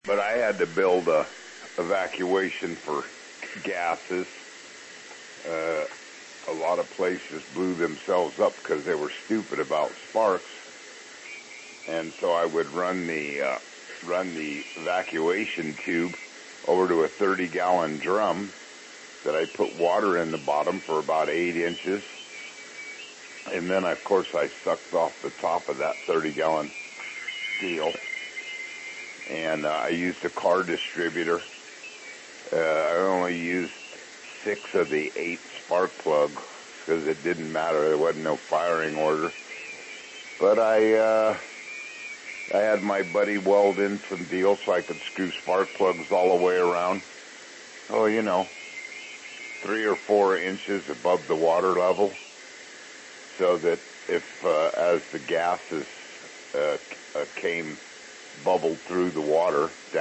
But I had to build a evacuation for gases. A lot of places blew themselves up because they were stupid about sparks, and so I would run the evacuation tube over to a 30-gallon drum that I put water in the bottom for about 8 inches, and then of course I sucked off the top of that 30-gallon deal, and I used a car distributor. I only used 6 of the 8 spark plugs because it didn't matter. There wasn't no firing order. But I had my buddy weld in some deals so I could screw spark plugs all the way around. Oh, 3 or 4 inches above the water level, so that if as the gases bubbled through the water down